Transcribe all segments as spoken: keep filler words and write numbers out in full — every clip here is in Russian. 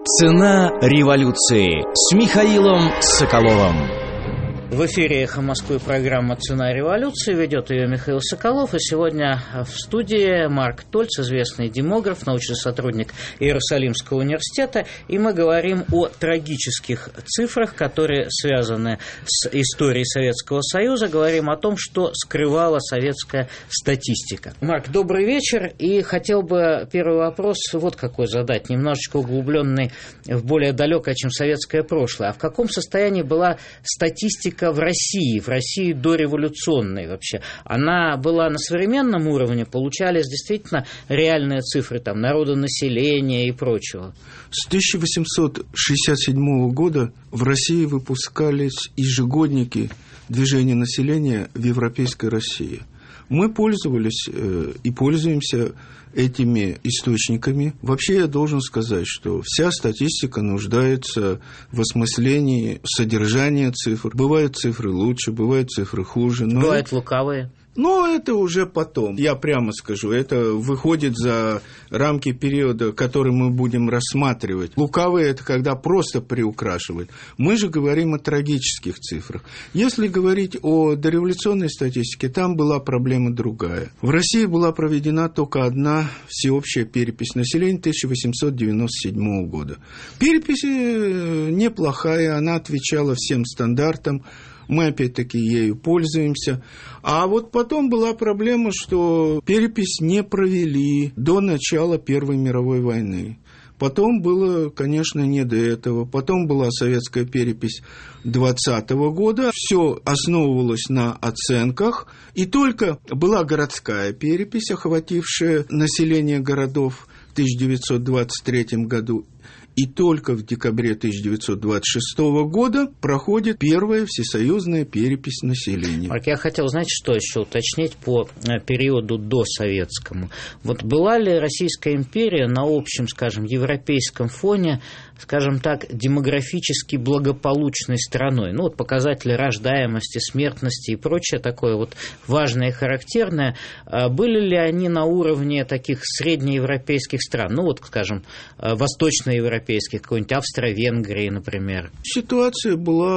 Цена революции с Михаилом Соколовым. В эфире «Эхо Москвы» программа «Цена революции». Ведет ее Михаил Соколов. И сегодня в студии Марк Тольц, известный демограф, научный сотрудник Иерусалимского университета. И мы говорим о трагических цифрах, которые связаны с историей Советского Союза. Говорим о том, что скрывала советская статистика. Марк, добрый вечер. И хотел бы первый вопрос вот какой задать, немножечко углубленный в более далекое, чем советское прошлое. А в каком состоянии была статистика в России, в России дореволюционной вообще? Она была на современном уровне, получались действительно реальные цифры там, народонаселения и прочего? С тысяча восемьсот шестьдесят седьмого года в России выпускались ежегодники движения населения в Европейской России. Мы пользовались э, и пользуемся этими источниками. Вообще я должен сказать, что вся статистика нуждается в осмыслении содержания цифр. Бывают цифры лучше, бывают цифры хуже. Но бывают лукавые. Но это уже потом. Я прямо скажу, это выходит за рамки периода, который мы будем рассматривать. Лукавые – это когда просто приукрашивают. Мы же говорим о трагических цифрах. Если говорить о дореволюционной статистике, там была проблема другая. В России была проведена только одна всеобщая перепись населения тысяча восемьсот девяносто седьмого года. Перепись неплохая, она отвечала всем стандартам. Мы, опять-таки, ею пользуемся. А вот потом была проблема, что перепись не провели до начала Первой мировой войны. Потом было, конечно, не до этого. Потом была советская перепись двадцатого года. Все основывалось на оценках. И только была городская перепись, охватившая население городов в тысяча девятьсот двадцать третьем году. И только в декабре тысяча девятьсот двадцать шестого года проходит первая всесоюзная перепись населения. Марк, я хотел, знаете, что еще уточнить по периоду досоветскому. Вот была ли Российская империя на общем, скажем, европейском фоне, скажем так, демографически благополучной страной? Ну, вот показатели рождаемости, смертности и прочее такое вот важное и характерное. Были ли они на уровне таких среднеевропейских стран? Ну, вот, скажем, восточноевропейских, какой-нибудь Австро-Венгрии, например. Ситуация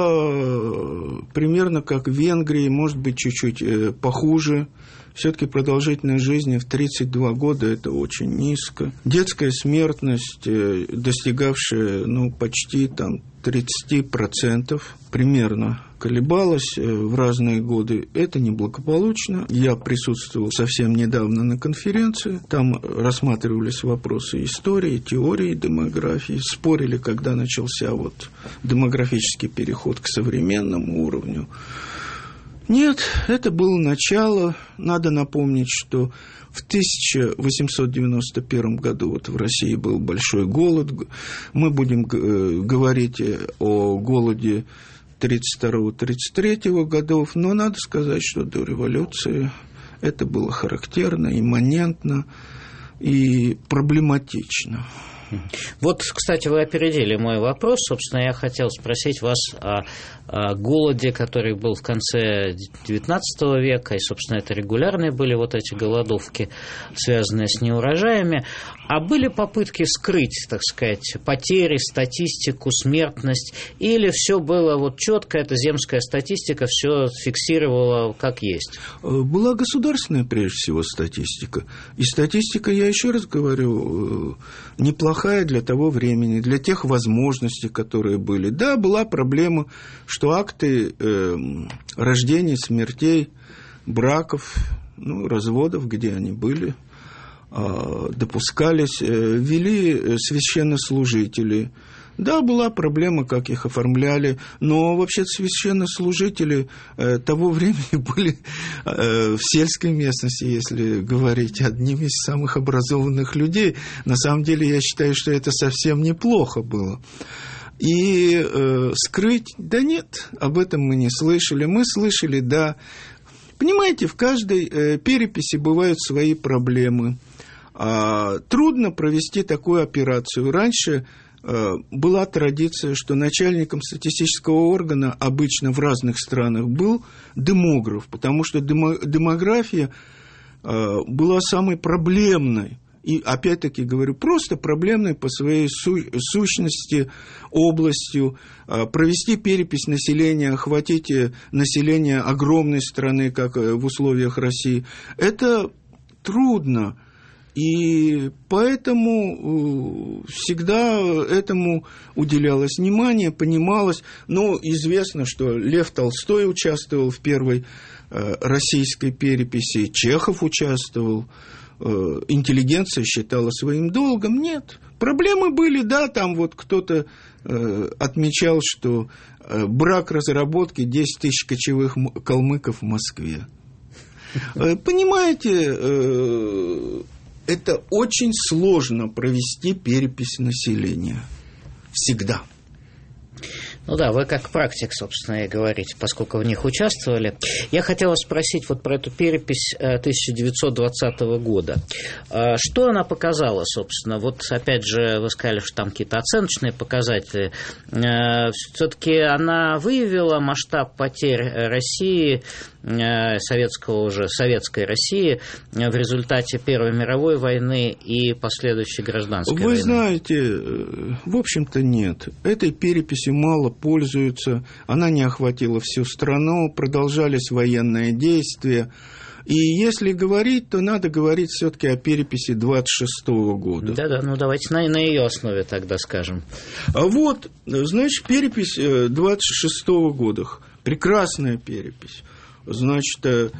была примерно как в Венгрии, может быть, чуть-чуть похуже. Все-таки продолжительность жизни в тридцать два года – это очень низко. Детская смертность, достигавшая ну, почти там, тридцать процентов примерно, колебалась в разные годы. Это неблагополучно. Я присутствовал совсем недавно на конференции. Там рассматривались вопросы истории, теории демографии. Спорили, когда начался вот демографический переход к современному уровню. Нет, это было начало. Надо напомнить, что в тысяча восемьсот девяносто первом году вот в России был большой голод. Мы будем говорить о голоде тридцать второго — тридцать третьего годов, но надо сказать, что до революции это было характерно, имманентно и проблематично. Вот, кстати, вы опередили мой вопрос. Собственно, я хотел спросить вас о, о голоде, который был в конце девятнадцатого века, и, собственно, это регулярные были вот эти голодовки, связанные с неурожаями. А были попытки скрыть, так сказать, потери, статистику, смертность, или все было вот четко, эта земская статистика все фиксировала как есть? Была государственная, прежде всего, статистика. И статистика, я еще раз говорю, неплохая для того времени, для тех возможностей, которые были. Да, была проблема, что акты э, рождений, смертей, браков, ну, разводов, где они были, э, допускались, э, вели священнослужители. Да, была проблема, как их оформляли, но вообще священнослужители э, того времени были э, в сельской местности, если говорить, одними из самых образованных людей. На самом деле, я считаю, что это совсем неплохо было. И э, скрыть, да нет, об этом мы не слышали. Мы слышали, да. Понимаете, в каждой э, переписи бывают свои проблемы. А, трудно провести такую операцию. Раньше была традиция, что начальником статистического органа обычно в разных странах был демограф, потому что демография была самой проблемной и опять-таки говорю, просто проблемной по своей су- сущности областью, провести перепись населения, охватить население огромной страны, как в условиях России, это трудно. И поэтому всегда этому уделялось внимание, понималось. Но известно, что Лев Толстой участвовал в первой российской переписи, Чехов участвовал, интеллигенция считала своим долгом. Нет, проблемы были, да, там вот кто-то отмечал, что брак разработки десять тысяч кочевых калмыков в Москве. Понимаете, это очень сложно провести перепись населения. Всегда. Ну да, вы как практик, собственно, и говорите, поскольку в них участвовали. Я хотел вас спросить вот про эту перепись тысяча девятьсот двадцатого года. Что она показала, собственно? Вот, опять же, вы сказали, что там какие-то оценочные показатели. Все-таки она выявила масштаб потерь России, советского уже, советской России в результате Первой мировой войны и последующей гражданской Вы войны? Вы знаете, в общем-то нет. Этой переписью мало пользуются, она не охватила всю страну, продолжались военные действия. И если говорить, то надо говорить все-таки о переписи двадцать шестого года. Да-да, ну давайте на, на ее основе тогда скажем. А вот, значит, перепись двадцать шестого года, прекрасная перепись. Значит,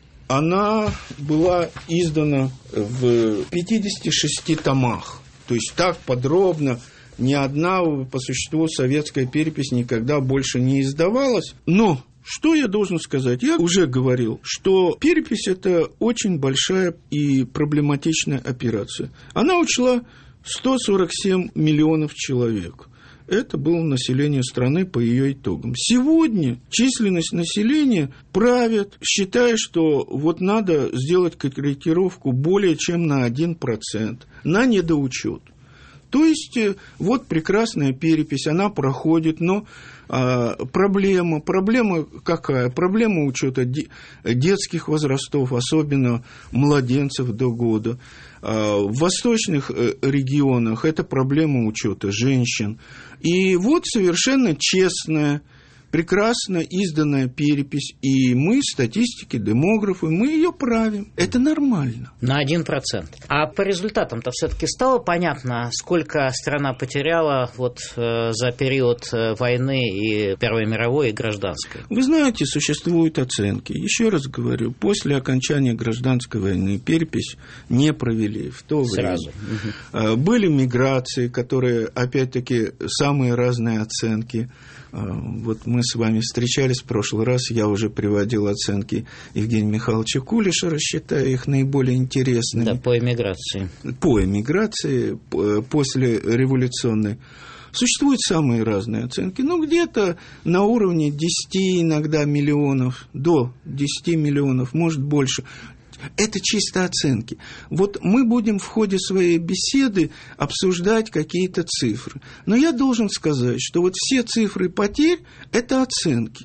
она была издана в пятидесяти шести томах. То есть так подробно ни одна, по существу, советская перепись никогда больше не издавалась. Но что я должен сказать? Я уже говорил, что перепись – это очень большая и проблематичная операция. Она учла сто сорок семь миллионов человек. Это было население страны по ее итогам. Сегодня численность населения правят, считая, что вот надо сделать корректировку более чем на один процент, на недоучет. То есть, вот прекрасная перепись, она проходит, но а, проблема, проблема какая? Проблема учета де, детских возрастов, особенно младенцев до года. А, в восточных регионах это проблема учета женщин. И вот совершенно честная, прекрасно изданная перепись, и мы, статистики, демографы, мы ее правим. Это нормально. На один процент. А по результатам-то все-таки стало понятно, сколько страна потеряла вот э, за период войны и Первой мировой, и гражданской? Вы знаете, существуют оценки. Еще раз говорю, после окончания гражданской войны перепись не провели в то время. Сразу. Угу. Были миграции, которые, опять-таки, самые разные оценки. Вот мы с вами встречались в прошлый раз, я уже приводил оценки Евгения Михайловича Кулиша, рассчитая их наиболее интересными. Да, по эмиграции. По эмиграции, после революционной. Существуют самые разные оценки, ну, где-то на уровне десяти иногда миллионов, до десяти миллионов, может, больше. Это чисто оценки. Вот мы будем в ходе своей беседы обсуждать какие-то цифры. Но я должен сказать, что вот все цифры потерь – это оценки.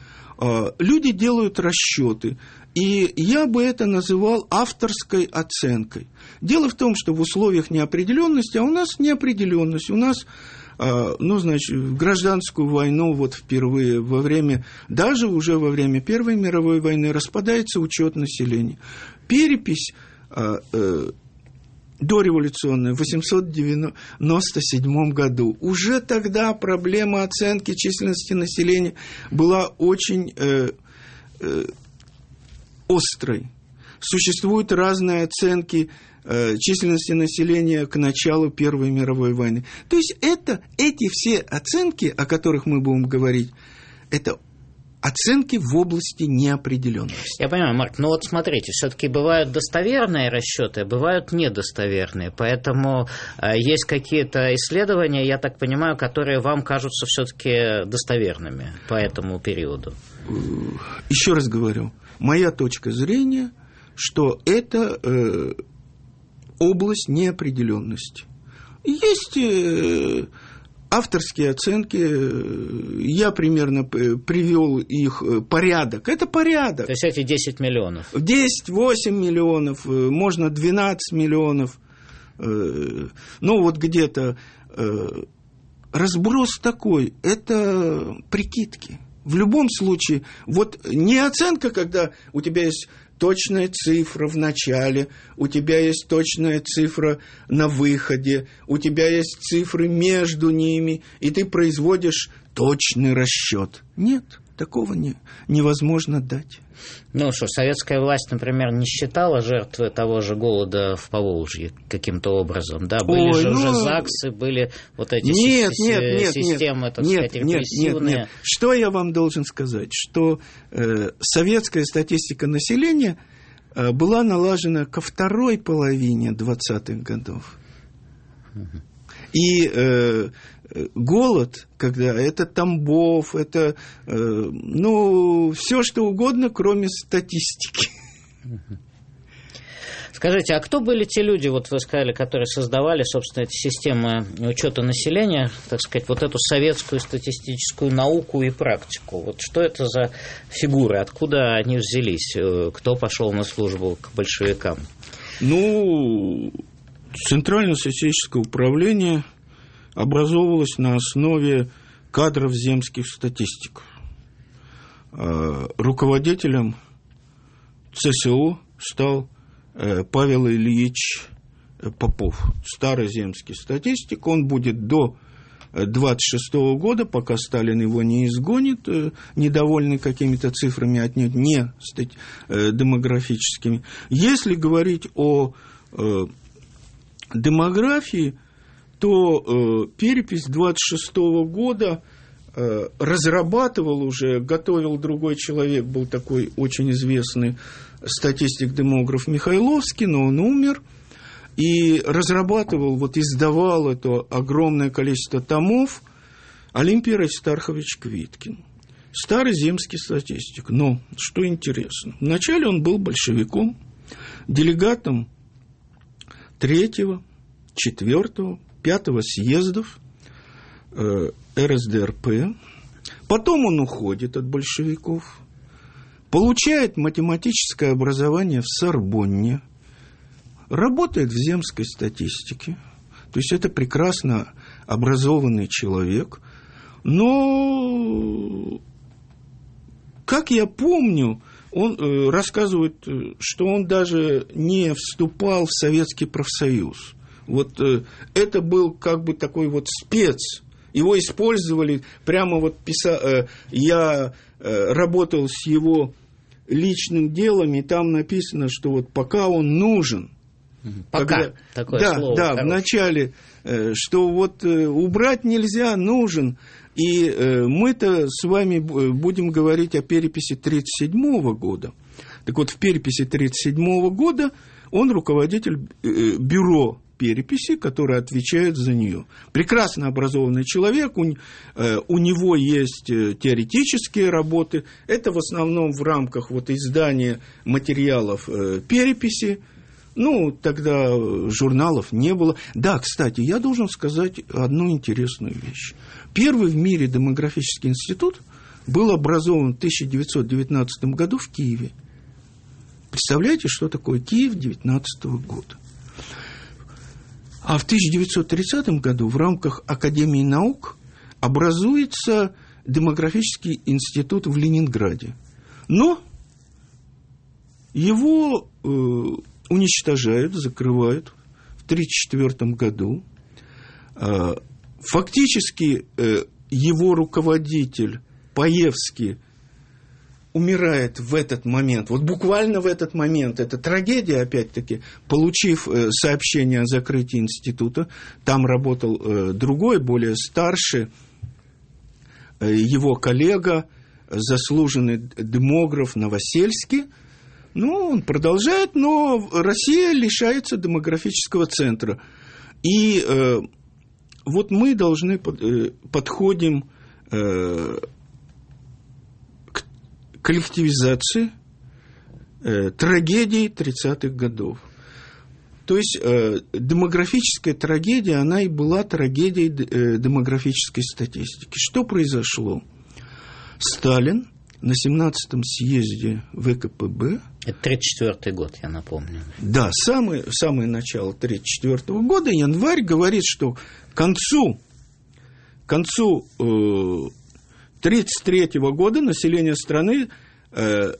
Люди делают расчеты, и я бы это называл авторской оценкой. Дело в том, что в условиях неопределенности, а у нас неопределенность, у нас... Ну, значит, в гражданскую войну вот впервые во время, даже уже во время Первой мировой войны распадается учет населения. Перепись э, э, дореволюционная в восемьсот девяносто седьмом году. Уже тогда проблема оценки численности населения была очень э, э, острой. Существуют разные оценки численности населения к началу Первой мировой войны. То есть это, эти все оценки, о которых мы будем говорить, это оценки в области неопределенности. Я понимаю, Марк, но вот смотрите, все-таки бывают достоверные расчеты, а бывают недостоверные, поэтому э, есть какие-то исследования, я так понимаю, которые вам кажутся все-таки достоверными по этому периоду. Еще раз говорю, моя точка зрения, что это э, область неопределенности. Есть э, авторские оценки, я примерно привел их порядок. Это порядок. То есть эти десять миллионов? десять-восемь миллионов, можно двенадцать миллионов. э, ну, вот где-то э, разброс такой, это прикидки. В любом случае, вот не оценка, когда у тебя есть точная цифра в начале, у тебя есть точная цифра на выходе, у тебя есть цифры между ними, и ты производишь точный расчет. Нет, такого не, невозможно дать. Ну что, советская власть, например, не считала жертвы того же голода в Поволжье каким-то образом, да? Были Ой, же ну... уже ЗАГСы, были вот эти нет, си- нет, нет, системы, нет, так нет, сказать, репрессивные. Нет, нет, нет. Что я вам должен сказать? Что э, советская статистика населения э, была налажена ко второй половине двадцатых годов. Угу. И э, голод, когда это Тамбов, это, э, ну, все что угодно, кроме статистики. Скажите, а кто были те люди, вот вы сказали, которые создавали, собственно, эти системы учета населения, так сказать, вот эту советскую статистическую науку и практику? Вот что это за фигуры, откуда они взялись, кто пошел на службу к большевикам? Ну, Центральное статистическое управление образовывалось на основе кадров земских статистиков. Руководителем ЦСУ стал Павел Ильич Попов, старый земский статистик. Он будет до двадцать шестого года, пока Сталин его не изгонит, недовольный какими-то цифрами, отнюдь не демографическими. Если говорить о демографии, то перепись двадцать шестого года разрабатывал уже, готовил другой человек, был такой очень известный статистик-демограф Михайловский, но он умер, и разрабатывал, вот издавал это огромное количество томов Олимпий Аристархович Квиткин, старый земский статистик. Но, что интересно, вначале он был большевиком, делегатом третьего, четвертого, пятого съездов э, эр эс дэ эр пэ. Потом он уходит от большевиков, получает математическое образование в Сорбонне, работает в земской статистике. То есть это прекрасно образованный человек. Но, как я помню, он э, рассказывает, что он даже не вступал в Советский профсоюз. Вот э, это был как бы такой вот спец. Его использовали прямо вот писа... э, я э, работал с его личным делом, и там написано, что вот пока он нужен. Пока, когда... такое да, слово. Да, в начале, э, что вот э, убрать нельзя, нужен. И э, мы-то с вами будем говорить о переписи тридцать седьмого года. Так вот, в переписи тридцать седьмого года он руководитель э, бюро переписи, которое отвечает за нее. Прекрасно образованный человек, у, э, у него есть теоретические работы. Это в основном в рамках вот издания материалов э, переписи. Ну, тогда журналов не было. Да, кстати, я должен сказать одну интересную вещь. Первый в мире демографический институт был образован в тысяча девятьсот девятнадцатом году в Киеве. Представляете, что такое Киев девятнадцатого года? А в тысяча девятьсот тридцатом году в рамках Академии наук образуется демографический институт в Ленинграде. Но его э, уничтожают, закрывают в тридцать четвёртом году. Э, фактически э, его руководитель Паевский умирает в этот момент, вот буквально в этот момент. Это трагедия, опять-таки, получив э, сообщение о закрытии института. Там работал э, другой, более старший, э, его коллега, заслуженный демограф Новосельский. Ну, он продолжает, но Россия лишается демографического центра. И э, вот мы должны под, э, подходим э, к коллективизации э, трагедии тридцатых годов. То есть э, демографическая трагедия, она и была трагедией э, демографической статистики. Что произошло? Сталин на семнадцатом съезде вэ ка пэ бэ. Это тридцать четвёртый год, я напомню. Да, самое, самое начало тридцать четвёртого года, январь, говорит, что к концу, к концу э, тридцать третьего года население страны э,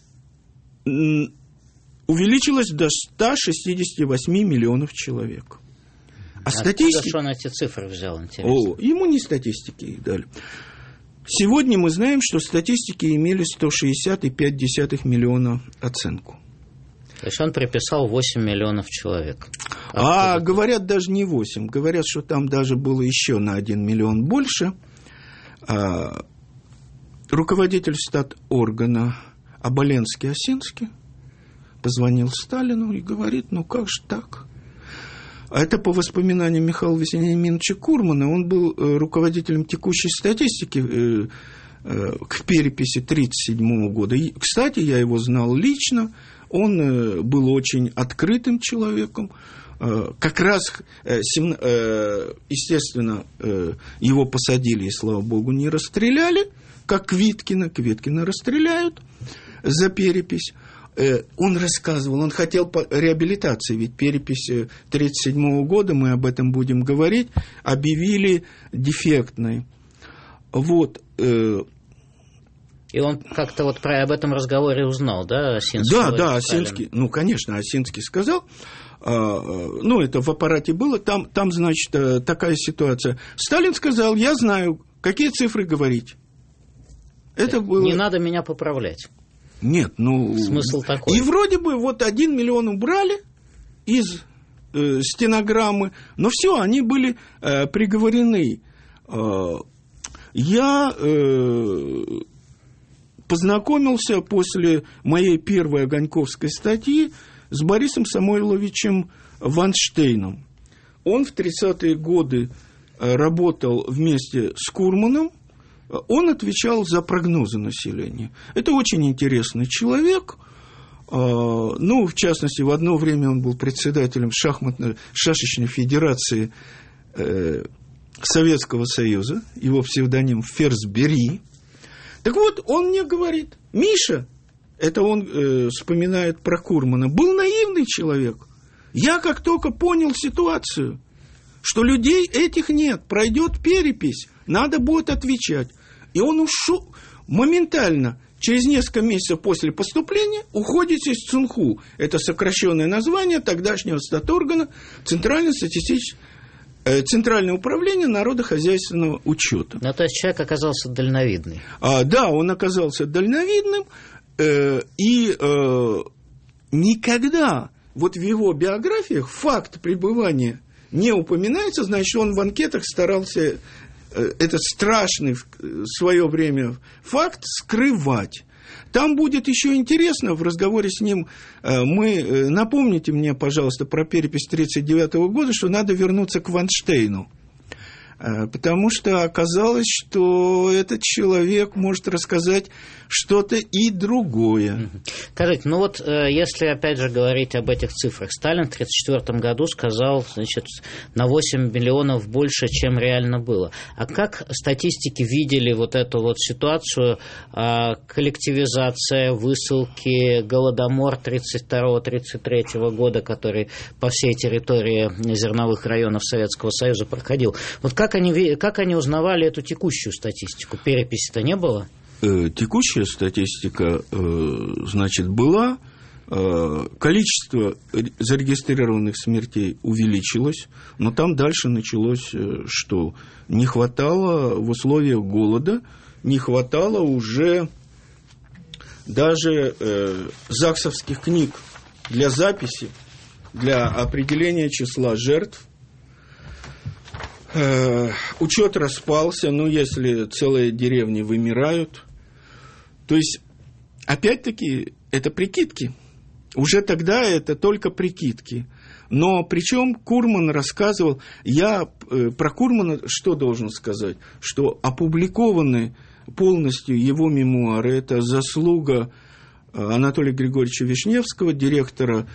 увеличилось до ста шестидесяти восьми миллионов человек. А статистика... Откуда он эти цифры взял, интересно? О, ему не статистики их дали. Сегодня мы знаем, что статистики имели сто шестьдесят целых пять десятых миллиона оценку. То есть он приписал восемь миллионов человек. А, а говорят, даже не восемь. Говорят, что там даже было еще на один миллион больше. А, руководитель статоргана Оболенский-Осинский позвонил Сталину и говорит, ну как же так? А это по воспоминаниям Михаила Вениаминовича Курмана. Он был э, руководителем текущей статистики э, э, к переписи тысяча девятьсот тридцать седьмого года. И, кстати, я его знал лично. Он э, был очень открытым человеком. Э, как раз, э, сем, э, естественно, э, его посадили и, слава богу, не расстреляли, как Квиткина. Квиткина расстреляют за перепись. Он рассказывал, он хотел по реабилитации, ведь перепись тысяча девятьсот тридцать седьмого года, мы об этом будем говорить, объявили дефектной. Вот. И он как-то вот про, об этом разговоре узнал, да, Осинский? Да, да, Осинский, ну, конечно, Осинский сказал, ну, это в аппарате было, там, там, значит, такая ситуация. Сталин сказал, я знаю, какие цифры говорить. Это было... Не надо меня поправлять. Нет, ну... Смысл такой. И вроде бы вот один миллион убрали из э, стенограммы, но все, они были э, приговорены. Э, я э, познакомился после моей первой огоньковской статьи с Борисом Самойловичем Ванштейном. Он в тридцатые годы работал вместе с Курманом. Он отвечал за прогнозы населения. Это очень интересный человек. Ну, в частности, в одно время он был председателем шахматной, шашечной федерации Советского Союза. Его псевдоним Ферзбери. Так вот, он мне говорит, Миша, это он э, вспоминает про Курмана, был наивный человек. Я как только понял ситуацию, что людей этих нет, пройдет перепись, надо будет отвечать. И он ушел моментально, через несколько месяцев после поступления, уходит из ЦУНХУ. Это сокращенное название тогдашнего статоргана Центральное статистическое э, Центральное управление народохозяйственного учета. Ну, то есть человек оказался дальновидный. А, да, он оказался дальновидным, э, и э, никогда вот в его биографиях факт пребывания не упоминается, значит, он в анкетах старался этот страшный в свое время факт скрывать. Там будет еще интересно, в разговоре с ним мы... Напомните мне, пожалуйста, про перепись тридцать девятого года, что надо вернуться к Ванштейну. Потому что оказалось, что этот человек может рассказать что-то и другое. Скажите, ну вот если опять же говорить об этих цифрах, Сталин в тысяча девятьсот тридцать четвёртом году сказал, значит, на восемь миллионов больше, чем реально было. А как статистики видели вот эту вот ситуацию, коллективизация, высылки, голодомор тридцать второго тридцать третьего года, который по всей территории зерновых районов Советского Союза проходил? Вот как они, как они узнавали эту текущую статистику? Переписи-то не было? Текущая статистика, значит, была. Количество зарегистрированных смертей увеличилось, но там дальше началось, что не хватало в условиях голода, не хватало уже даже загсовских книг для записи, для определения числа жертв. Учет распался, ну, если целые деревни вымирают. То есть, опять-таки, это прикидки. Уже тогда это только прикидки. Но причем Курман рассказывал, я про Курмана что должен сказать? Что опубликованы полностью его мемуары, это заслуга Анатолия Григорьевича Вишневского, директора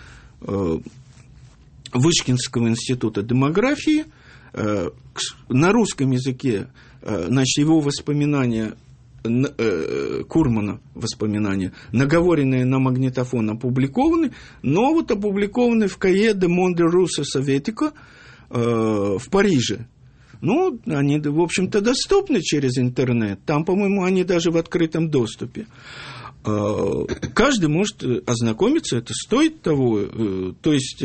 Вышкинского института демографии. На русском языке, значит, его воспоминания э, Курмана воспоминания, наговоренные на магнитофон, опубликованы, но вот опубликованы в Cahiers de Monde Russe Soviétique э, в Париже. Ну, они, в общем-то, доступны через интернет. Там, по-моему, они даже в открытом доступе. Каждый может ознакомиться, это стоит того. То есть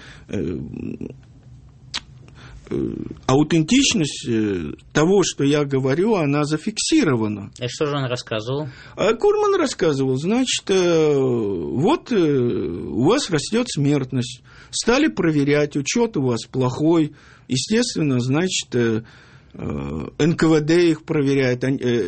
аутентичность того, что я говорю, она зафиксирована. И что же он рассказывал? Курман рассказывал, значит, вот у вас растет смертность, стали проверять, учет у вас плохой, естественно, значит, эн ка вэ дэ их проверяет.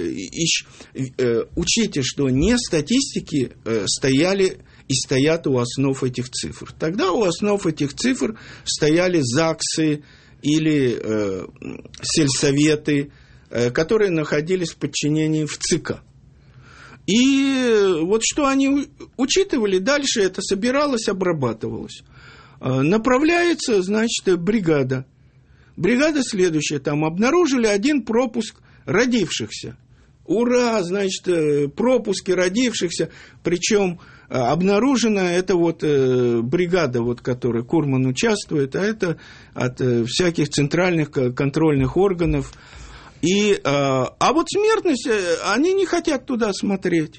Учите, что не статистики стояли и стоят у основ этих цифр. Тогда у основ этих цифр стояли ЗАГСы или э, сельсоветы, э, которые находились в подчинении в ЦИКа. И вот что они учитывали, дальше это собиралось, обрабатывалось. Э, направляется, значит, бригада. Бригада следующая, там обнаружили один пропуск родившихся. Ура, значит, пропуски родившихся, причем обнаружена эта вот бригада, вот, в которой Курман участвует, а это от всяких центральных контрольных органов. И, а вот смертность, они не хотят туда смотреть.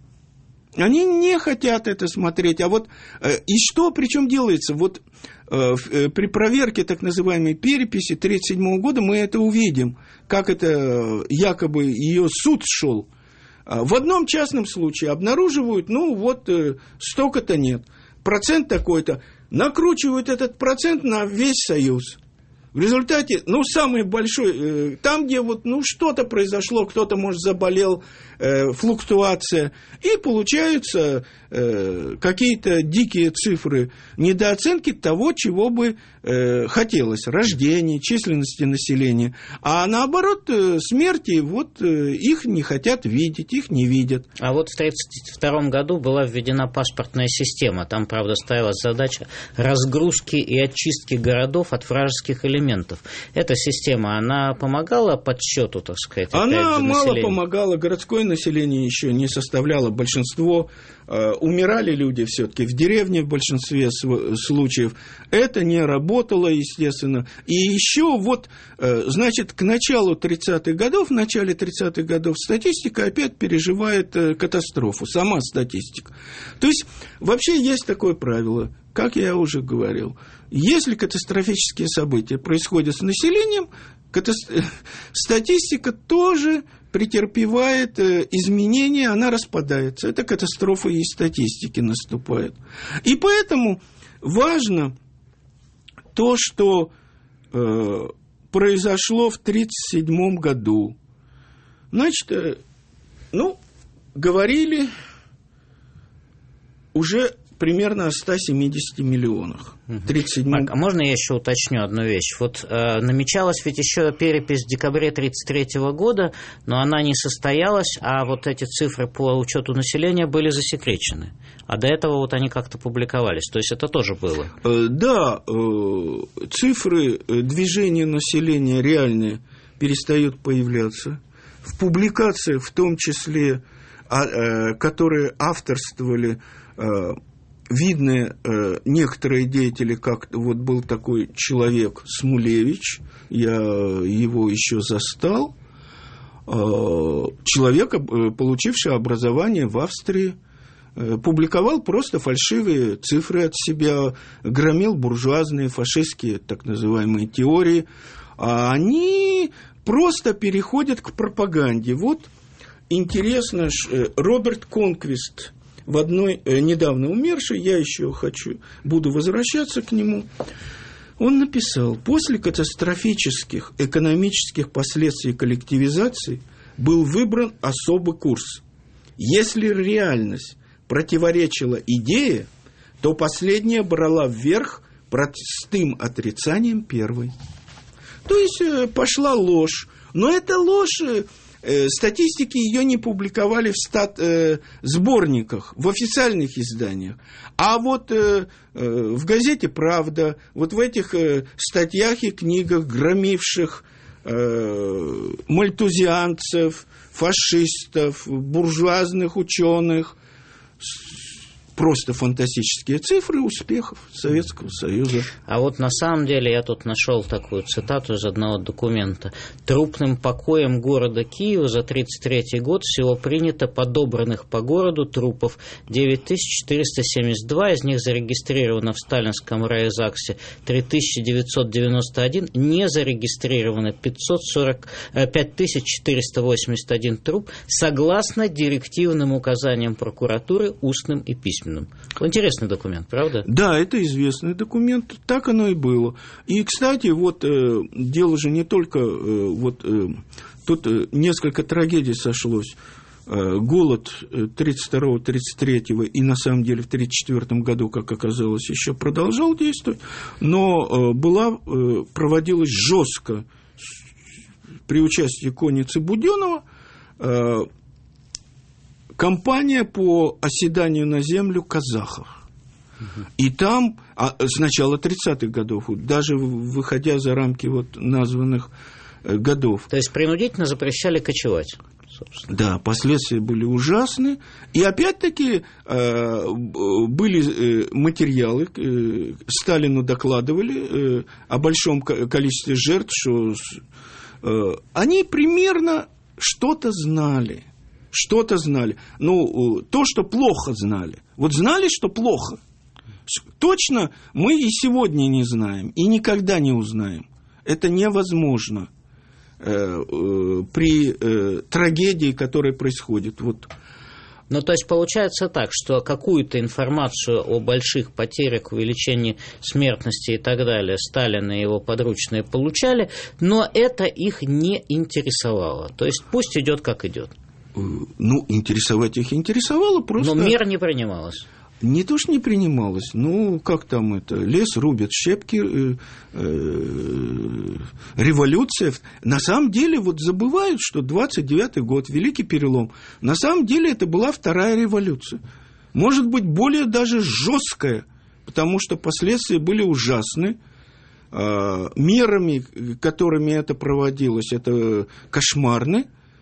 Они не хотят это смотреть. А вот и что причем делается? Вот при проверке так называемой переписи тысяча девятьсот тридцать седьмого года мы это увидим, как это якобы ее суд шел. В одном частном случае обнаруживают, ну вот столько-то нет, процент такой-то, накручивают этот процент на весь Союз. В результате, ну, самый большой, там, где вот, ну, что-то произошло, кто-то, может, заболел, э, флуктуация, и получаются э, какие-то дикие цифры недооценки того, чего бы э, хотелось, рождения, численности населения. А наоборот, э, смерти, вот э, их не хотят видеть, их не видят. А вот в тридцать втором году была введена паспортная система. Там, правда, ставилась задача разгрузки и очистки городов от вражеских элементов. Эта система, она помогала подсчету, так сказать? Она мало помогала, городское население еще не составляло большинство, э, умирали люди все-таки в деревне в большинстве случаев, это не работало, естественно, и еще вот, э, значит, к началу тридцатых годов, в начале тридцатых годов статистика опять переживает э, катастрофу, сама статистика. То есть, вообще есть такое правило, как я уже говорил, если катастрофические события происходят с населением, катастро... статистика тоже претерпевает изменения, она распадается. Это катастрофа и статистики наступает. И поэтому важно то, что э, произошло в тридцать седьмом году. Значит, э, ну, говорили уже примерно о ста семидесяти миллионах. тридцать седьмом... Марк, а можно я еще уточню одну вещь? Вот э, намечалась ведь еще перепись в декабре тридцать третьего года, но она не состоялась, а вот эти цифры по учету населения были засекречены. А до этого вот они как-то публиковались. То есть это тоже было? Э, да, э, цифры движения населения реальные перестают появляться. В публикациях, в том числе, а, э, которые авторствовали э, видны э, некоторые деятели, как вот был такой человек Смулевич, я его еще застал, э, человек, э, получивший образование в Австрии, э, публиковал просто фальшивые цифры от себя, громил буржуазные, фашистские так называемые теории, а они просто переходят к пропаганде. Вот интересно, Роберт Конквист, в одной э, недавно умершей, я еще хочу, буду возвращаться к нему, он написал: после катастрофических экономических последствий коллективизации был выбран особый курс. Если реальность противоречила идее, то последняя брала вверх простым отрицанием первой. То есть э, пошла ложь, но эта ложь... Э, статистики ее не публиковали в стат, э, сборниках, в официальных изданиях. А вот э, э, в газете «Правда», вот в этих э, статьях и книгах, громивших э, мальтузианцев, фашистов, буржуазных ученых. Просто фантастические цифры успехов Советского Союза. А вот на самом деле я тут нашел такую цитату из одного документа. «Трупным покоем города Киева за тридцать третий год всего принято подобранных по городу трупов девять тысяч четыреста семьдесят два, из них зарегистрировано в сталинском райзаксе три тысячи девятьсот девяносто один, не зарегистрировано пять тысяч четыреста восемьдесят один труп, согласно директивным указаниям прокуратуры, устным и письменным». Интересный документ, правда? Да, это известный документ, так оно и было. И, кстати, вот э, дело же не только, э, вот э, тут э, несколько трагедий сошлось. Э, голод тридцать второго тридцать третьего и, на самом деле, в тридцать четвёртом году, как оказалось, еще продолжал действовать, но э, была, э, проводилась жестко при участии конницы Будённого э, кампания по оседанию на землю казахов. Угу. И там, а, с начала тридцатых годов, даже выходя за рамки вот названных э, годов. То есть принудительно запрещали кочевать, собственно. Да, последствия были ужасны. И опять-таки э, были э, материалы, э, Сталину докладывали э, о большом количестве жертв, что э, они примерно что-то знали. Что-то знали. Ну, то, что плохо знали. Вот знали, что плохо. Точно мы и сегодня не знаем, и никогда не узнаем. Это невозможно э, э, при э, трагедии, которая происходит. Вот. Ну, то есть, получается так, что какую-то информацию о больших потерях, увеличении смертности и так далее Сталин и его подручные получали, но это их не интересовало. То есть, пусть идет как идет. Ну, интересовать их интересовало просто... Но мер не принималось. Не то, что не принималось, ну, как там это, лес рубят, щепки, э, э, революция. На самом деле, вот забывают, что двадцать девятый год, Великий Перелом, на самом деле это была вторая революция. Может быть, более даже жесткая, потому что последствия были ужасны. Э, мерами, которыми это проводилось, это кошмарны.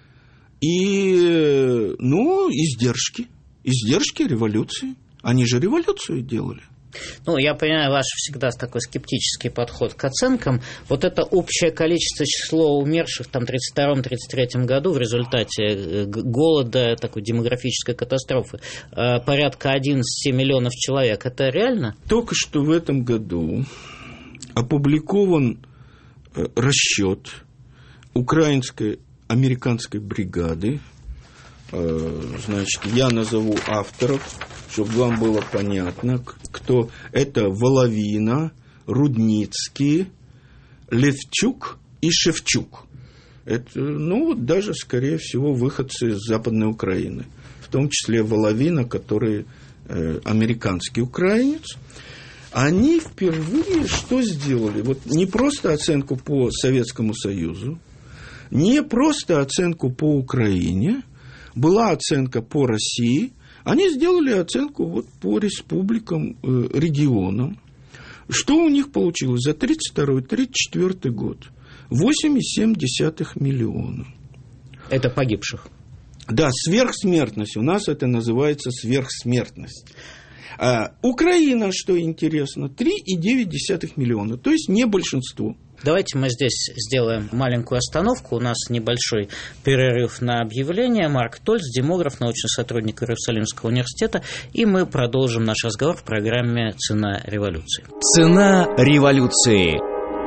И, ну, издержки, издержки революции. Они же революцию делали. Ну, я понимаю ваш всегда такой скептический подход к оценкам. Вот это общее количество, число умерших там, в тридцать втором тридцать третьем году в результате голода, такой демографической катастрофы, порядка одиннадцать миллионов человек, это реально? Только что в этом году опубликован расчет украинской американской бригады. Значит, я назову авторов, чтобы вам было понятно, кто это: Воловина, Рудницкий, Левчук и Шевчук. Это, ну, вот даже, скорее всего, выходцы из Западной Украины, в том числе Воловина, который э, американский украинец. Они впервые что сделали? Вот не просто оценку по Советскому Союзу, не просто оценку по Украине, была оценка по России, они сделали оценку вот по республикам, э, регионам. Что у них получилось за тридцать второй тридцать четвёртый год? восемь целых семь десятых миллиона. Это погибших? Да, сверхсмертность. У нас это называется сверхсмертность. А Украина, что интересно, три целых девять десятых миллиона, то есть не большинство. Давайте мы здесь сделаем маленькую остановку. У нас небольшой перерыв на объявление. Марк Тольц, демограф, научный сотрудник Иерусалимского университета. И мы продолжим наш разговор в программе «Цена революции». Цена революции.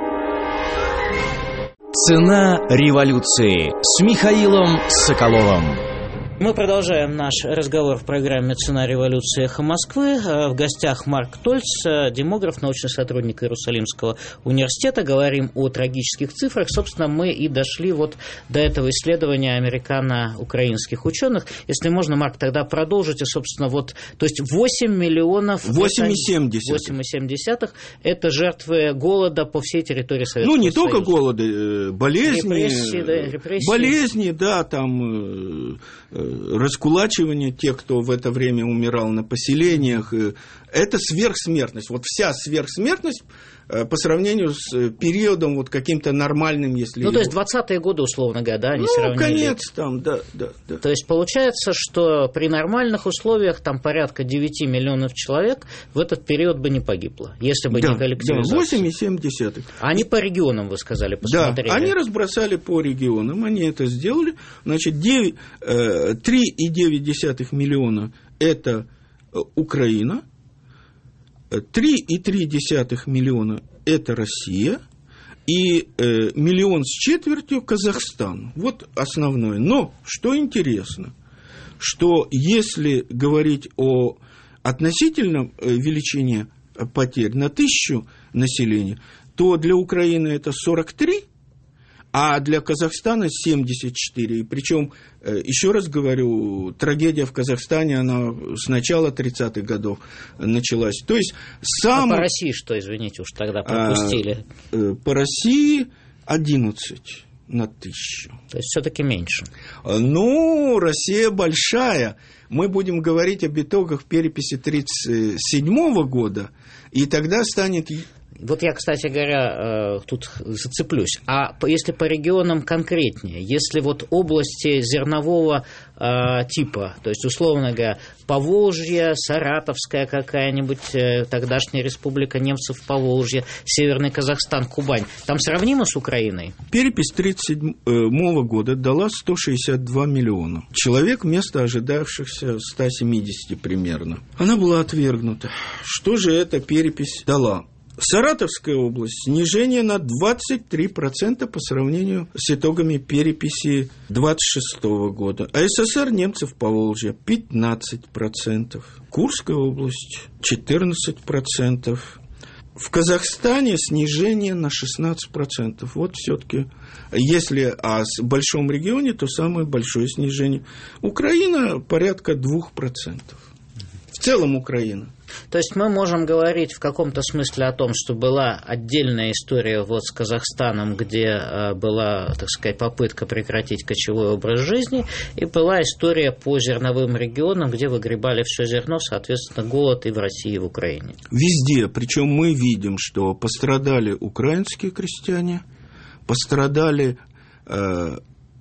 Цена революции с Михаилом Соколовым. Мы продолжаем наш разговор в программе «Цена революции. Эхо Москвы». В гостях Марк Тольц, демограф, научный сотрудник Иерусалимского университета. Говорим о трагических цифрах. Собственно, мы и дошли вот до этого исследования американо-украинских ученых. Если можно, Марк, тогда продолжите, собственно, вот, то есть восемь миллионов... восемь целых семь десятых. восемь целых семь десятых – это жертвы голода по всей территории Советского Союза. Ну, не Союза. Только голода, болезни. Репрессии, да, репрессии. Болезни, да, там... раскулачивание тех, кто в это время умирал на поселениях, это сверхсмертность. Вот вся сверхсмертность по сравнению с периодом вот каким-то нормальным, если... Ну, его... то есть двадцатые годы, условно говоря, да, они ну, сравнили. Ну, конец там, да, да, да. То есть получается, что при нормальных условиях там порядка девять миллионов человек в этот период бы не погибло, если бы да, не коллективизация. Да, восемь и семь десятых. Они по регионам, вы сказали, посмотрели. Да, они разбросали по регионам, они это сделали. Значит, три и девять десятых миллиона – это Украина, три и три десятых миллиона – это Россия, и э, миллион с четвертью – Казахстан. Вот основное. Но, что интересно, что если говорить о относительном величине потерь на тысячу населения, то для Украины это сорок три, а для Казахстана семьдесят четыре. И причем, еще раз говорю, трагедия в Казахстане, она с начала тридцатых годов началась. То есть сам... А по России что, извините, уж тогда пропустили? А, по России одиннадцать на тысячу. То есть все-таки меньше. Ну, Россия большая. Мы будем говорить об итогах переписи тридцать седьмого года, и тогда станет... Вот я, кстати говоря, тут зацеплюсь. А если по регионам конкретнее, если вот области зернового э, типа, то есть, условно говоря, Поволжье, Саратовская какая-нибудь, тогдашняя республика немцев Поволжье, Северный Казахстан, Кубань, там сравнимо с Украиной? Перепись тридцать седьмого года дала сто шестьдесят два миллиона. Человек вместо ожидавшихся ста семидесяти примерно. Она была отвергнута. Что же эта перепись дала? Саратовская область – снижение на двадцать три процента по сравнению с итогами переписи двадцать шестого года. А СССР немцев Поволжья – пятнадцать процентов. Курская область – четырнадцать процентов. В Казахстане снижение на шестнадцать процентов. Вот все-таки, если о большом регионе, то самое большое снижение. Украина – порядка двух процентов. В целом Украина. То есть мы можем говорить в каком-то смысле о том, что была отдельная история вот с Казахстаном, где была, так сказать, попытка прекратить кочевой образ жизни, и была история по зерновым регионам, где выгребали все зерно, соответственно, голод и в России, и в Украине. Везде, причем мы видим, что пострадали украинские крестьяне, пострадали э,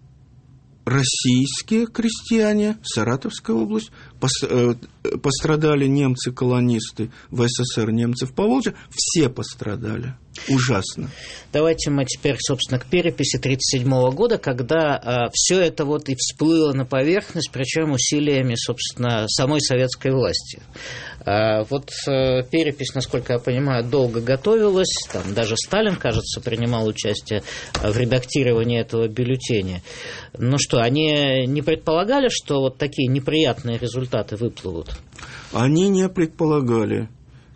российские крестьяне, Саратовская область, пострадали немцы-колонисты в СССР, немцы в Поволжье, все пострадали. Ужасно. Давайте мы теперь, собственно, к переписи тридцать седьмого года, когда а, все это вот и всплыло на поверхность, причем усилиями, собственно, самой советской власти. А, вот а, перепись, насколько я понимаю, долго готовилась, там даже Сталин, кажется, принимал участие в редактировании этого бюллетеня. Ну что, они не предполагали, что вот такие неприятные результаты выплывут? Они не предполагали.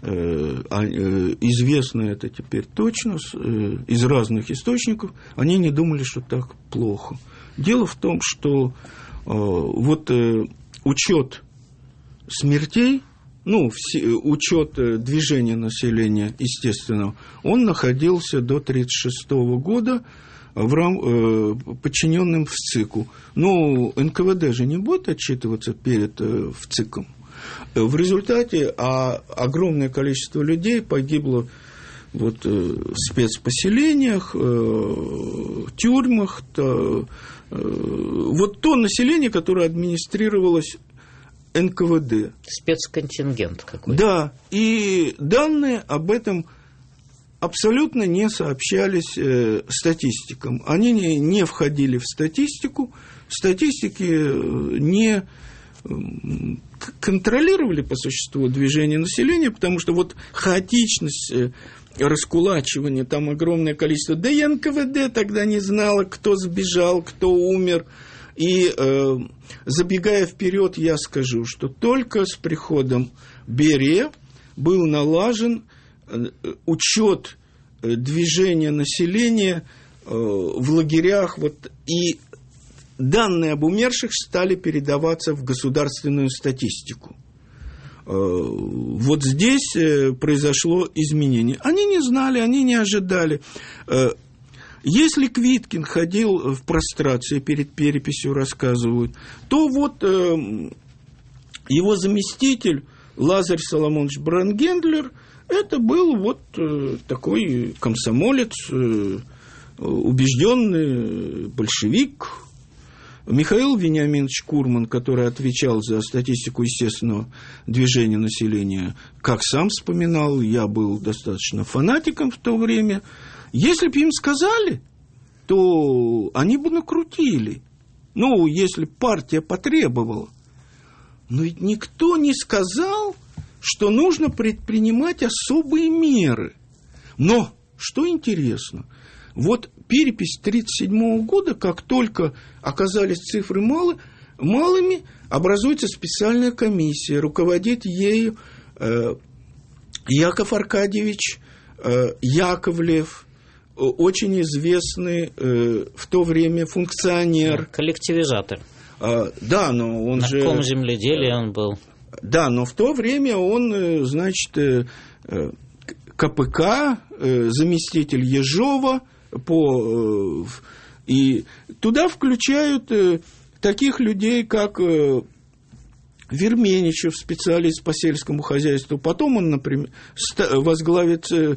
Известно это теперь точно из разных источников, они не думали, что так плохо. Дело в том, что вот учет смертей, ну, учет движения населения естественного, он находился до тридцать шестого года в рам... подчиненным в ЦИКу. Но эн ка вэ дэ же не будет отчитываться перед в ЦИКом. В результате а, огромное количество людей погибло вот, в спецпоселениях, в тюрьмах. То, вот то население, которое администрировалось эн ка вэ дэ. Спецконтингент какой-то. Да, и данные об этом абсолютно не сообщались э, статистикам. Они не, не входили в статистику, статистики не контролировали по существу движение населения, потому что вот хаотичность, раскулачивание, там огромное количество, да и эн ка вэ дэ тогда не знала, кто сбежал, кто умер. И э, забегая вперед, я скажу, что только с приходом Берия был налажен учет движения населения э, в лагерях, вот, и данные об умерших стали передаваться в государственную статистику. Вот здесь произошло изменение. Они не знали, они не ожидали. Если Квиткин ходил в прострации перед переписью, рассказывают, то вот его заместитель Лазарь Соломонович Брангендлер – это был вот э, такой комсомолец, э, убежденный большевик. Михаил Вениаминович Курман, который отвечал за статистику естественного движения населения, как сам вспоминал, я был достаточно фанатиком в то время. Если бы им сказали, то они бы накрутили. Ну, если партия потребовала. Но ведь никто не сказал, что нужно предпринимать особые меры. Но, что интересно, вот перепись тридцать седьмого года, как только оказались цифры малы, малыми, образуется специальная комиссия, руководит ею э, Яков Аркадьевич э, Яковлев, очень известный э, в то время функционер. Коллективизатор. А, да, но он На же... каком земледелии он был? Да, но в то время он, значит, э, КПК, э, заместитель Ежова, по, э, и туда включают э, таких людей, как э, Верменичев, специалист по сельскому хозяйству. Потом он, например, возглавит э,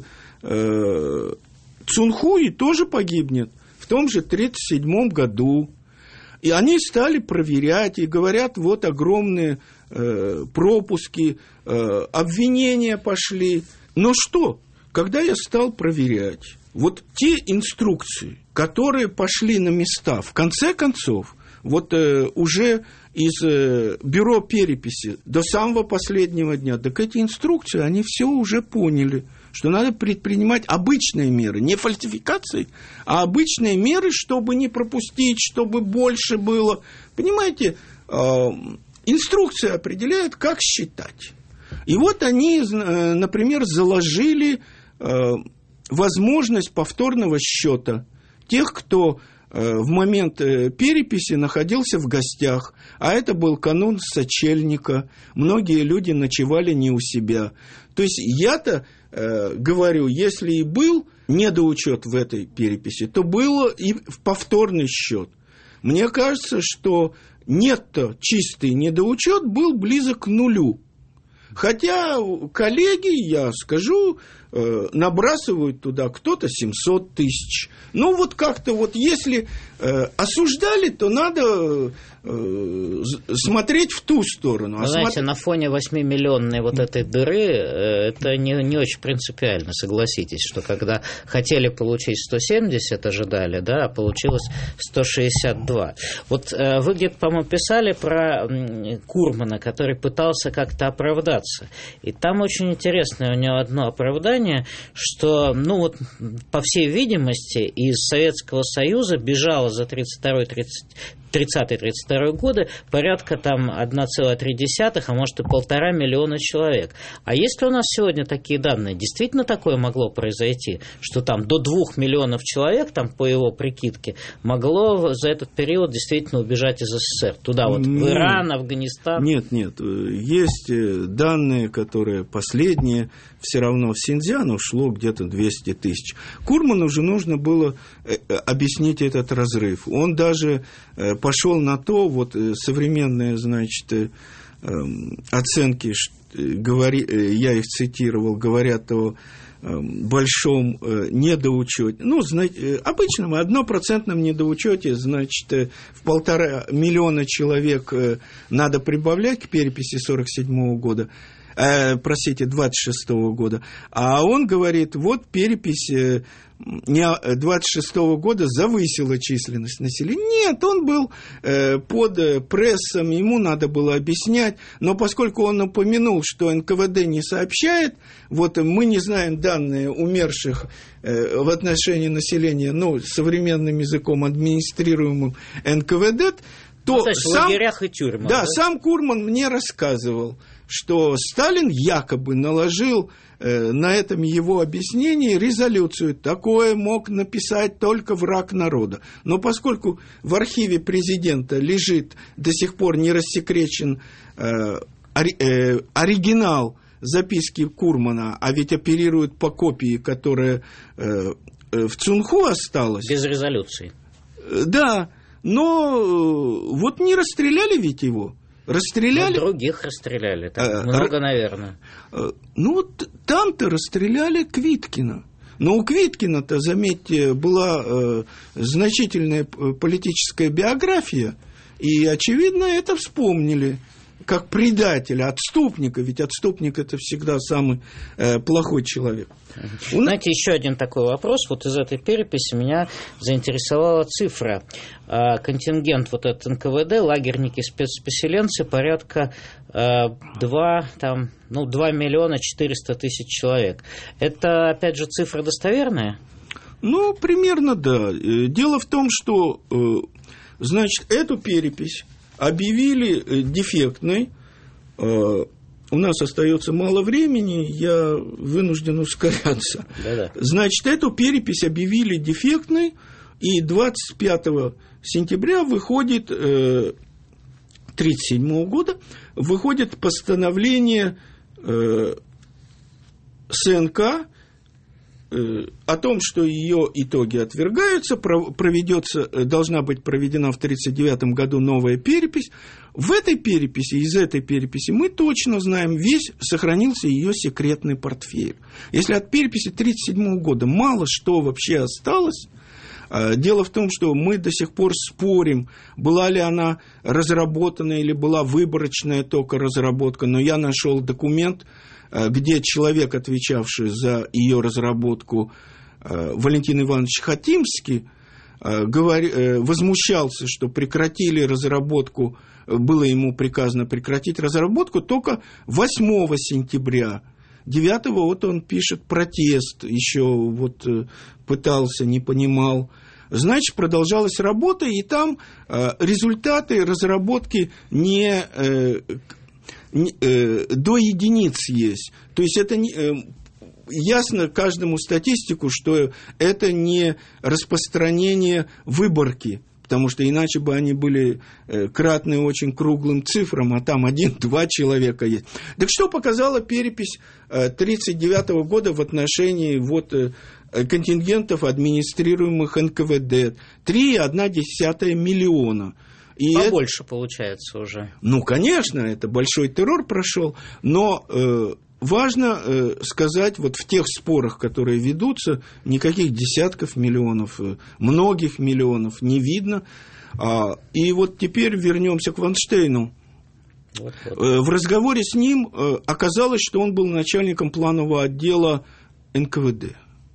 э, Цунхуй, тоже погибнет в том же тридцать седьмом году. И они стали проверять, и говорят, вот огромные э, пропуски, э, обвинения пошли. Но что, когда я стал проверять, вот те инструкции, которые пошли на места, в конце концов, вот э, уже из э, бюро переписи до самого последнего дня, так эти инструкции, они все уже поняли, что надо предпринимать обычные меры, не фальсификации, а обычные меры, чтобы не пропустить, чтобы больше было. Понимаете, э, инструкция определяет, как считать. И вот они, э, например, заложили э, возможность повторного счета тех, кто э, в момент э, переписи находился в гостях, а это был канун сочельника, многие люди ночевали не у себя. То есть я-то э, говорю, если и был недоучет в этой переписи, то был и повторный счет. Мне кажется, что нет-то чистый недоучет был близок к нулю. Хотя коллеги, я скажу, э, набрасывают туда кто-то семьсот тысяч. Ну, вот как-то вот если э, осуждали, то надо э, смотреть в ту сторону. Вы знаете, смотр... на фоне восьмимиллионной вот этой дыры э, это не, не очень принципиально, согласитесь, что когда хотели получить сто семьдесят, ожидали, да, а получилось сто шестьдесят два. Вот э, вы где-то, по-моему, писали про э, Курмана, который пытался как-то оправдаться. И там очень интересное у него одно оправдание, что, ну вот, по всей видимости, из Советского Союза бежало за тридцать второй тридцатый тридцать второй годы порядка там одна целая три десятых, а может и полтора миллиона человек. А есть ли у нас сегодня такие данные? Действительно такое могло произойти, что там до двух миллионов человек, там по его прикидке, могло за этот период действительно убежать из СССР? Туда вот, в Иран, Афганистан? Нет, нет. Есть данные, которые последние, все равно в Синьцзян ушло где-то двести тысяч. Курману же нужно было объяснить этот разрыв. Он даже пошел на то, вот современные, значит, оценки, говори, я их цитировал, говорят о большом недоучете, ну, обычном однопроцентном недоучете, значит, в полтора миллиона человек надо прибавлять к переписи сорок седьмого года, э, простите, двадцать шестого года, а он говорит, вот перепись двадцать шестого года завысила численность населения. Нет, он был э, под прессом, ему надо было объяснять, но поскольку он упомянул, что эн ка вэ дэ не сообщает, вот мы не знаем данные умерших э, в отношении населения, ну, современным языком администрируемым эн ка вэ дэ, то, ну, сам, в лагерях и тюрьмах, да, да, сам Курман мне рассказывал, что Сталин якобы наложил э, на этом его объяснении резолюцию. Такое мог написать только враг народа. Но поскольку в архиве президента лежит до сих пор не рассекречен э, ори, э, оригинал записки Курмана, а ведь оперируют по копии, которая э, э, в Цунху осталась. Без резолюции. Э, да, но э, вот не расстреляли ведь его. Расстреляли? Ну, других расстреляли, так, а, много, р... наверное. Ну, вот там-то расстреляли Квиткина. Но у Квиткина-то, заметьте, была э, значительная политическая биография, и, очевидно, это вспомнили как предателя, отступника, ведь отступник – это всегда самый э, плохой человек. Знаете, еще один такой вопрос. Вот из этой переписи меня заинтересовала цифра. Контингент вот этот эн ка вэ дэ, лагерники, спецпоселенцы, порядка два, там, ну, два миллиона четыреста тысяч человек. Это, опять же, цифра достоверная? Ну, примерно, да. Дело в том, что, значит, эту перепись объявили дефектной. У нас остается мало времени, я вынужден ускоряться. Да-да. Значит, эту перепись объявили дефектной, и двадцать пятого сентября выходит, э, тридцать седьмого года, выходит постановление э, эс эн ка о том, что ее итоги отвергаются, проведется, должна быть проведена в тридцать девятом году новая перепись. В этой переписи, из этой переписи мы точно знаем, весь сохранился ее секретный портфель. Если от переписи тридцать седьмого года мало что вообще осталось, дело в том, что мы до сих пор спорим, была ли она разработана или была выборочная только разработка, но я нашел документ, где человек, отвечавший за ее разработку, Валентин Иванович Хатимский, возмущался, что прекратили разработку, было ему приказано прекратить разработку только восьмого сентября. девятого вот он пишет протест, еще вот пытался, не понимал. Значит, продолжалась работа, и там результаты разработки не... до единиц есть. То есть это не, ясно каждому статистику, что это не распространение выборки, потому что иначе бы они были кратны очень круглым цифрам, а там один-два человека есть. Так что показала перепись тридцать девятого года в отношении вот контингентов, администрируемых эн ка вэ дэ? три целых одна десятая миллиона. И побольше это, получается уже. Ну, конечно, это большой террор прошел, но э, важно э, сказать, вот в тех спорах, которые ведутся, никаких десятков миллионов, э, многих миллионов не видно. А, и вот теперь вернемся к Ванштейну. Вот, вот. Э, в разговоре с ним э, оказалось, что он был начальником планового отдела эн ка вэ дэ.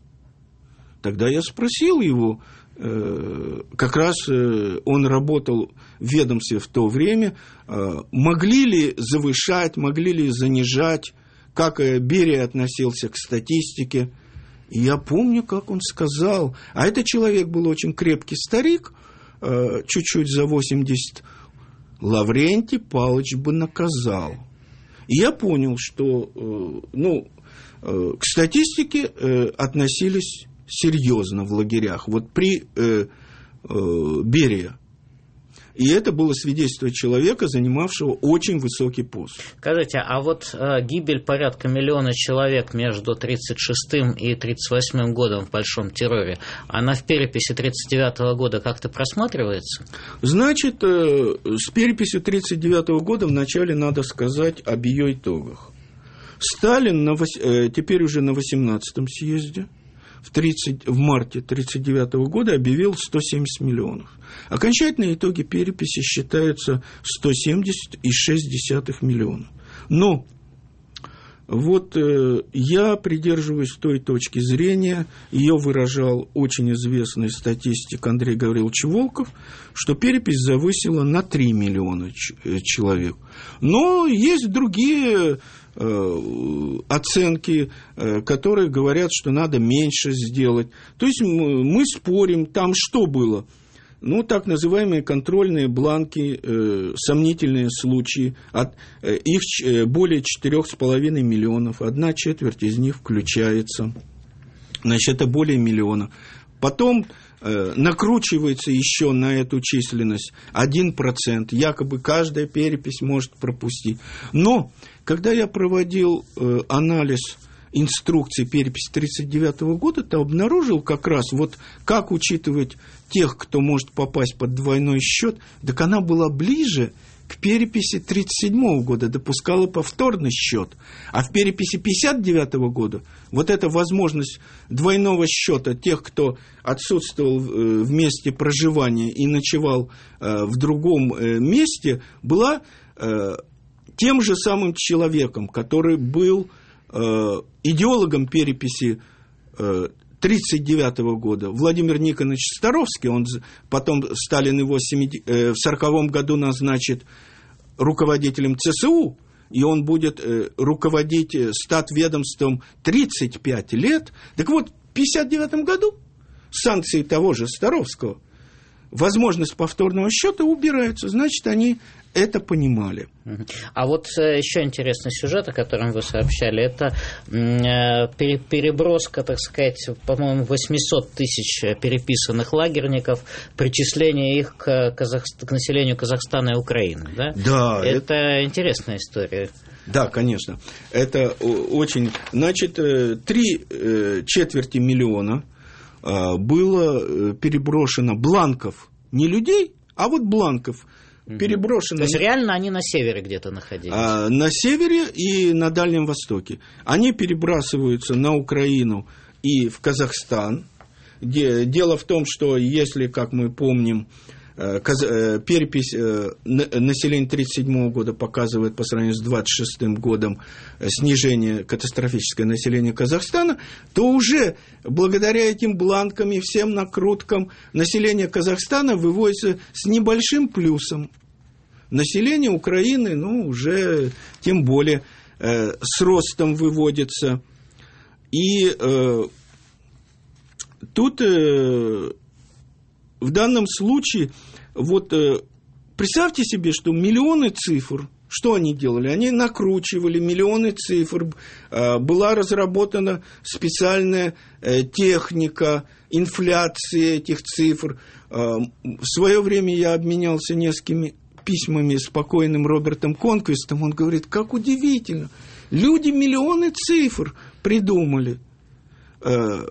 Тогда я спросил его, как раз он работал в ведомстве в то время, могли ли завышать, могли ли занижать, как Берия относился к статистике. И я помню, как он сказал, а этот человек был очень крепкий старик, чуть-чуть за восемьдесят, Лаврентий Павлович бы наказал. И я понял, что ну, к статистике относились серьезно в лагерях, вот при э, э, Берия. И это было свидетельство человека, занимавшего очень высокий пост. Скажите, а вот э, гибель порядка миллиона человек между тридцать шестым и тридцать восьмым годом в Большом терроре, она в переписи тридцать девятого года как-то просматривается? Значит, э, с переписью тридцать девятого года вначале надо сказать об ее итогах. Сталин на, э, теперь уже на восемнадцатом съезде, В, тридцать, в марте тридцать девятого года объявил сто семьдесят миллионов. Окончательные итоги переписи считаются сто семьдесят целых шесть десятых миллиона. Но вот э, я придерживаюсь той точки зрения, ее выражал очень известный статистик Андрей Гаврилович Волков, что перепись завысила на три миллиона ч- человек. Но есть другие оценки, которые говорят, что надо меньше сделать. То есть мы спорим, там что было? Ну, так называемые контрольные бланки, э, сомнительные случаи, от, э, их ч, более четырех с половиной миллионов, одна четверть из них включается, значит, это более миллиона. Потом э, накручивается еще на эту численность один процент, якобы каждая перепись может пропустить. Но когда я проводил э, анализ инструкции переписи тридцать девятого года, то обнаружил как раз, вот как учитывать тех, кто может попасть под двойной счет, так она была ближе к переписи тридцать седьмого года допускала повторный счет, а в переписи пятьдесят девятого года вот эта возможность двойного счета тех, кто отсутствовал в месте проживания и ночевал в другом месте, была тем же самым человеком, который был идеологом переписи тридцать девятого года. Владимир Никонович Старовский, он потом Сталин его в сороковом году назначит руководителем ЦСУ, и он будет руководить статведомством тридцать пять лет. Так вот, в пятьдесят девятом году санкции того же Старовского, возможность повторного счета убирается, значит, они это понимали. А вот еще интересный сюжет, о котором вы сообщали, это переброска, так сказать, по-моему, восемьсот тысяч переписанных лагерников, причисление их к, Казах... к населению Казахстана и Украины, да? Да. Это, это интересная история. Да, конечно. Это очень... Значит, три четверти миллиона было переброшено бланков, не людей, а вот бланков, переброшено. То есть реально они на севере где-то находились? А, на севере и на Дальнем Востоке. Они перебрасываются на Украину и в Казахстан. Где, дело в том, что если, как мы помним, перепись населения тридцать седьмого года показывает по сравнению с двадцать шестым годом снижение катастрофическое населения Казахстана, то уже благодаря этим бланкам и всем накруткам население Казахстана выводится с небольшим плюсом. Население Украины, ну, уже тем более э, с ростом выводится. И э, тут э, в данном случае, вот э, представьте себе, что миллионы цифр, что они делали? Они накручивали миллионы цифр, э, была разработана специальная э, техника инфляции этих цифр. Э, в свое время я обменялся несколькими письмами с покойным Робертом Конквистом. Он говорит, как удивительно, люди миллионы цифр придумали. Э,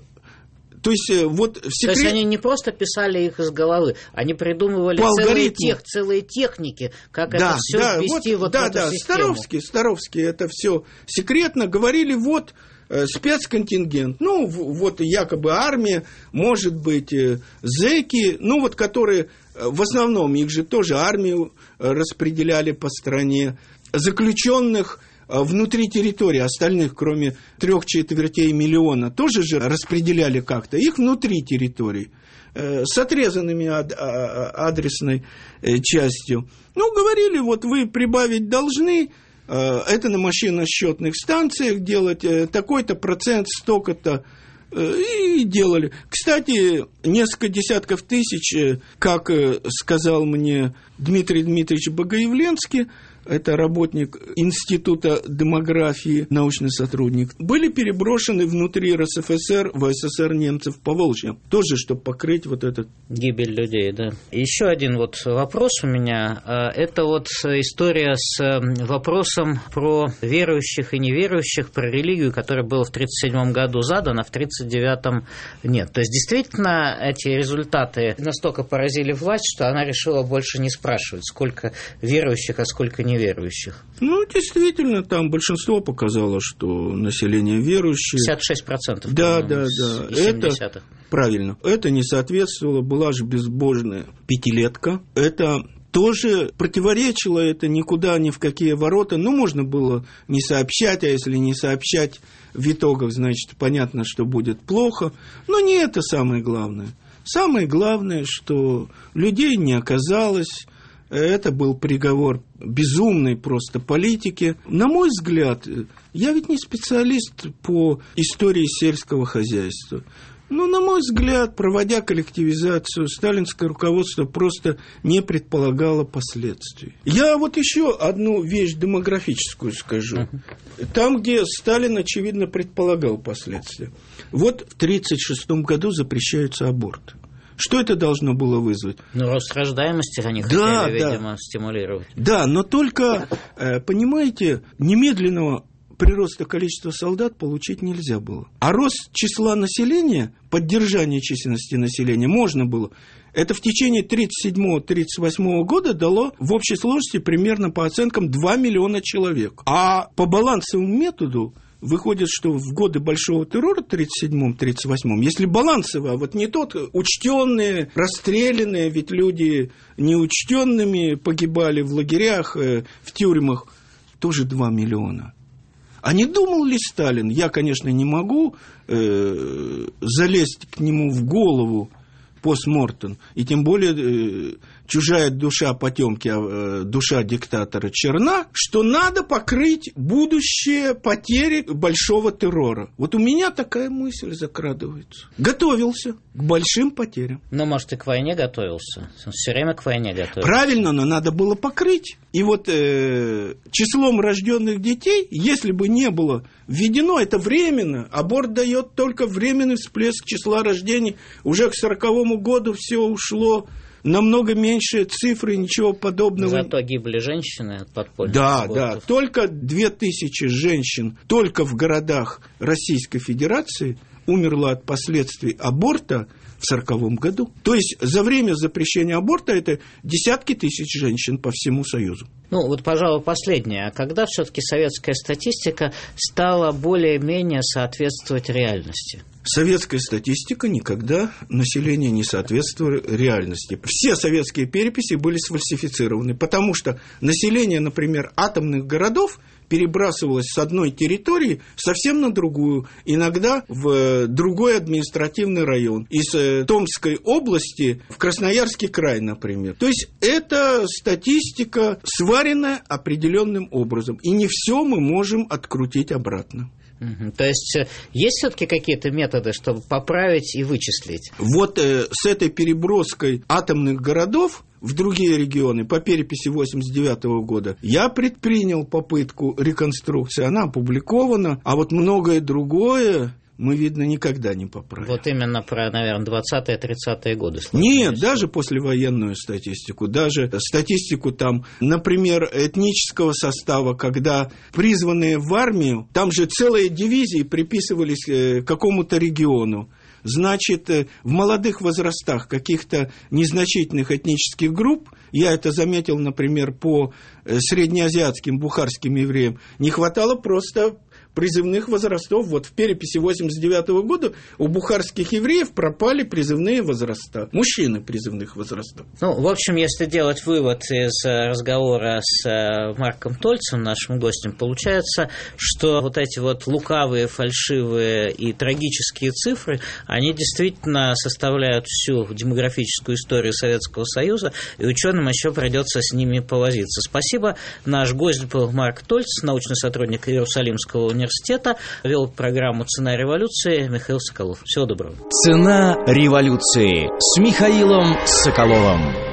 То есть, вот в секрет... То есть они не просто писали их из головы, они придумывали целые, тех, целые техники, как да, это все да, ввести вот, вот да, в эту да, систему. Старовский, Старовский это все секретно говорили, вот э, спецконтингент, ну вот якобы армия, может быть э, зэки, ну вот которые э, в основном их же тоже армию э, распределяли по стране, заключенных внутри территории, остальных, кроме трех четвертей миллиона, тоже же распределяли как-то, их внутри территории, э, с отрезанными ад, а, адресной э, частью. Ну, говорили, вот вы прибавить должны, э, это на машиносчетных станциях делать, э, такой-то процент, столько-то, э, и делали. Кстати, несколько десятков тысяч, э, как э, сказал мне Дмитрий Дмитриевич Богоявленский, это работник Института демографии, научный сотрудник, были переброшены внутри эр эс эф эс эр, в эс эс эс эр немцев по Волжье, тоже, чтобы покрыть вот этот... Гибель людей, да. Еще один вот вопрос у меня, это вот история с вопросом про верующих и неверующих, про религию, которая была в тридцать седьмом году задана, в тридцать девятом нет. То есть, действительно, эти результаты настолько поразили власть, что она решила больше не спрашивать, сколько верующих, а сколько неверующих. Верующих. Ну, действительно, там большинство показало, что население верующее. пятьдесят шесть процентов. Да, да, да. Это правильно. Это не соответствовало, была же безбожная пятилетка. Это тоже противоречило, это никуда, ни в какие ворота. Ну, можно было не сообщать, а если не сообщать в итогах, значит, понятно, что будет плохо. Но не это самое главное. Самое главное, что людей не оказалось. Это был приговор безумной просто политики. На мой взгляд, я ведь не специалист по истории сельского хозяйства. Но, на мой взгляд, проводя коллективизацию, сталинское руководство просто не предполагало последствий. Я вот еще одну вещь демографическую скажу. Там, где Сталин, очевидно, предполагал последствия. Вот в тридцать шестом году запрещаются аборты. Что это должно было вызвать? Ну, рост рождаемости они да, хотели, да. видимо, стимулировать. Да, но только, понимаете, немедленного прироста количества солдат получить нельзя было. А рост числа населения, поддержание численности населения можно было. это в течение тридцать седьмого — тридцать восьмого года дало в общей сложности примерно по оценкам два миллиона человек. А по балансовому методу выходит, что в годы Большого террора тридцать седьмом — тридцать восьмом, если балансово, а вот не тот учтенные, расстрелянные, ведь люди неучтенными погибали в лагерях, в тюрьмах, тоже два миллиона. А не думал ли Сталин, я, конечно, не могу э, залезть к нему в голову постмортем, и тем более э, чужая душа потемки, а э, душа диктатора черна, что надо покрыть будущие потери большого террора. Вот у меня такая мысль закрадывается. Готовился к большим потерям. Ну, может, и к войне готовился. Он все время к войне готовился. Правильно, но надо было покрыть. И вот э, числом рожденных детей, если бы не было введено, это временно. Аборт дает только временный всплеск числа рождений. Уже к сороковому году все ушло намного меньше цифры, ничего подобного. Зато гибли женщины от подпольных Да, абортов. да. Только две тысячи женщин только в городах Российской Федерации умерло от последствий аборта в сороковом году. То есть за время запрещения аборта это десятки тысяч женщин по всему Союзу. Ну, вот, пожалуй, последнее. А когда все-таки советская статистика стала более-менее соответствовать реальности? Советская статистика никогда населению не соответствовала реальности. Все советские переписи были сфальсифицированы, потому что население, например, атомных городов перебрасывалось с одной территории совсем на другую, иногда в другой административный район, из Томской области в Красноярский край, например. То есть это статистика, сваренная определенным образом, и не все мы можем открутить обратно. Угу. То есть есть все-таки какие-то методы, чтобы поправить и вычислить? Вот э, с этой переброской атомных городов в другие регионы по переписи восемьдесят девятого года я предпринял попытку реконструкции, она опубликована, а вот многое другое мы, видно, никогда не поправим. Вот именно про, наверное, двадцатые-тридцатые годы. Нет, даже послевоенную статистику, даже статистику там, например, этнического состава, когда призванные в армию, там же целые дивизии приписывались какому-то региону. Значит, в молодых возрастах каких-то незначительных этнических групп, я это заметил, например, по среднеазиатским бухарским евреям, не хватало просто призывных возрастов. Вот в переписи восемьдесят девятого года у бухарских евреев пропали призывные возраста, мужчины призывных возрастов. Ну, в общем, если делать вывод из разговора с Марком Тольцем, нашим гостем, получается, что вот эти вот лукавые, фальшивые и трагические цифры, они действительно составляют всю демографическую историю Советского Союза, и ученым еще придется с ними повозиться. Спасибо. Наш гость был Марк Тольц, научный сотрудник Иерусалимского университета. университета, вел программу «Цена революции» Михаил Соколов. Всего доброго. «Цена революции» с Михаилом Соколовым.